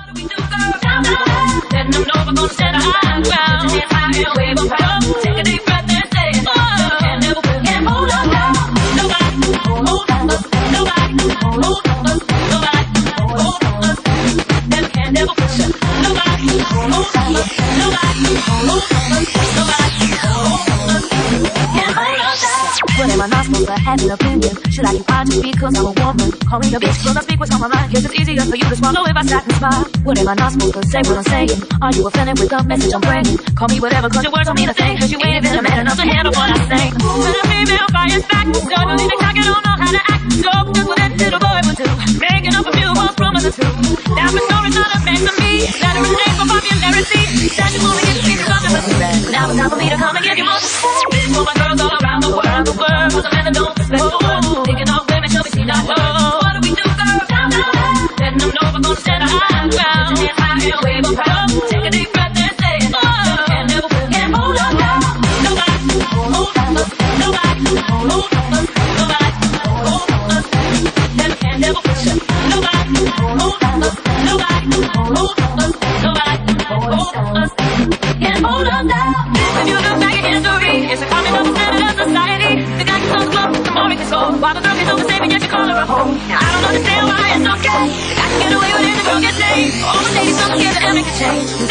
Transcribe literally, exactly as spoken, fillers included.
What am I not supposed to have an opinion? Should I keep on just because I'm a woman? Call me a bitch cause I speak what's on my mind. Guess it's easier for you to swallow if I sat and smile. What am I not supposed to say what I'm saying? Are you offended with the message I'm bringing? Call me whatever cause your words don't mean a thing. Cause you ain't even a man enough to handle what I say. When a female fires back, suddenly the cocky don't know how to act. So just what that little boy would do, making up a few false promises too. Now the story's not a fan to me. Let her name for popularity. That you wanna get speakers on the list. Now it's time for me to come and give you more. This for my girls all around the world. The world for the men that don't respect the world. Thinking of women shall be seen not heard. What do we do, girl? Down, down, down. Letting them know we're gonna stand our high ground. Hands high and wave them proud. Take a deep breath and say it. Oh, can't never quit. Can't hold us down. Nobody hold us. Nobody hold us. Nobody hold us. Never can never push us. Nobody hold us. Nobody hold us. Nobody hold us. Can't hold us down. When you look back at history, it's a common understanding of society. The guy can close the club, the more he can score. While the girl gets overstayed, and yet you call her a hoe. Now I don't understand why it's okay. I can get away with it, the girl gets laid. All the ladies come together and make a change.